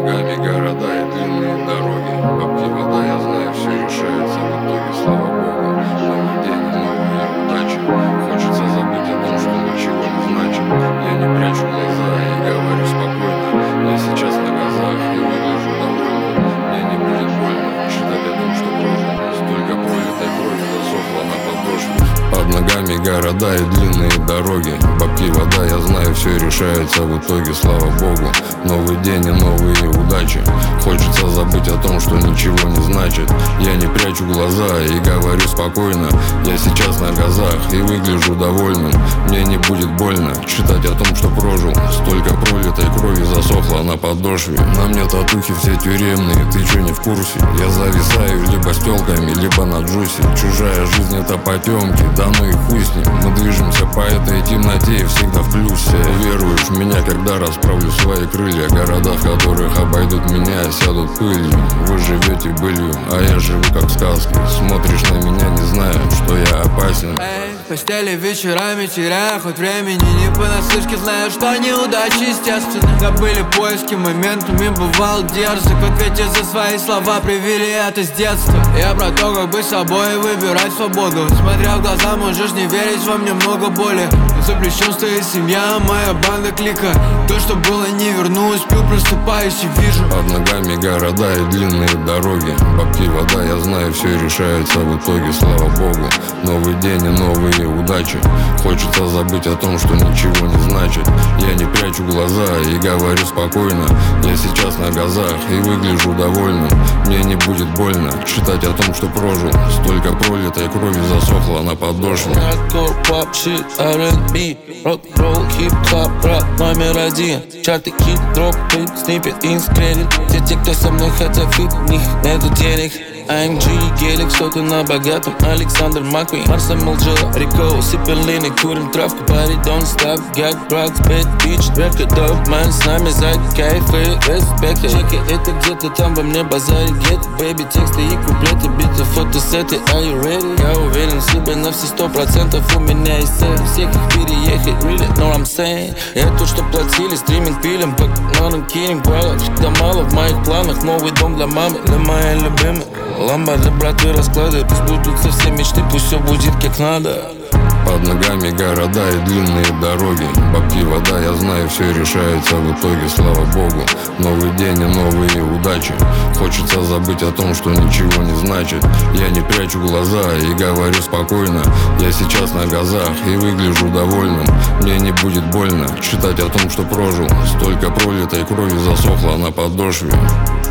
ногами города и длинные дороги. Бабки, вода, я знаю, все решается в итоге, слава богу. Новый день, новые удачи. Хочется забыть о том, что ничего не значит. Я не прячу глаза и говорю спокойно. Я сейчас на газах и выгляжу довольным. Мне не будет больно читать о том, что прожил. Столько пролитой крови засохло на подошве. Под ногами города и длинные дороги. Бабки, вода, я знаю, все решается в итоге, слава богу. Новый день и новые удачи. Хочется забыть о том, что ничего не значит. Я не прячу глаза и говорю спокойно. Я сейчас на газах и выгляжу довольным. Мне не будет больно читать о том, что прожил. Столько пролитой крови засохло на подошве. На мне татухи все тюремные, ты чё не в курсе? Я зависаю либо с тёлками, либо на джусе. Чужая жизнь это потемки, да ну и хуй с ним. Мы движемся по этой темноте и всегда в плюсе. Веруешь в меня, когда расправлю свои крылья. Города, в которых обойдут меня, сядут пылью. Вы живете былью, а я живу как в сказке. Смотришь на меня, не зная, что я опасен. В постели вечерами теряю хоть времени не понаслышке, знаю, что неудачи естественно. Да были поиски моментами, бывал дерзок. В ответе за свои слова привели это с детства. Я про то, как быть собой и выбирать свободу. Смотря в глаза, можешь не верить, во мне много боли. Запрещен стоит семья, моя банда клика. То, что было, не верну, успел, просыпаюсь и вижу. Под ногами города и длинные дороги. Бабки, вода, я знаю, все решается в итоге, слава богу. Новый день и новые удачи. Хочется забыть о том, что ничего не значит. Я не прячу глаза и говорю спокойно. Я сейчас на газах и выгляжу довольным. Мне не будет больно читать о том, что прожил. Столько пролитой крови засохло на подошве. Hardcore, pop, shit, R&B, рок-ролл, хип-хоп, рэп номер один. Чарты, хит, дроп, клип, снипет, инс-кредит. Все те, кто со мной, хотя фит, у них нету денег. AMG, гелик, что-то на богатом. Александр Маквин, Марса Молджела, Рико, сипем лины, курим травку. Party don't stop, got rocks, bad bitch, record dope. Man, с нами за кайфы, респект. Чеки, это где-то там во мне базарит. Get baby, тексты и куплеты, биты, фотосеты. Are you ready? Я уверен в себе на все 100%. У меня есть цель всех их переехать. Really, know what I'm saying? Я то, что платили, стриминг пилим, по каналам кинем баллов. Да мало в моих планах, новый дом для мамы, для моей любимой. Ламба для брата расклады, пусть будут все мечты, пусть все будет как надо. Под ногами города и длинные дороги. Бабки, вода, я знаю, все решается в итоге, слава богу. Новый день и новые удачи. Хочется забыть о том, что ничего не значит. Я не прячу глаза и говорю спокойно. Я сейчас на газах и выгляжу довольным. Мне не будет больно читать о том, что прожил. Столько пролитой крови засохло на подошве.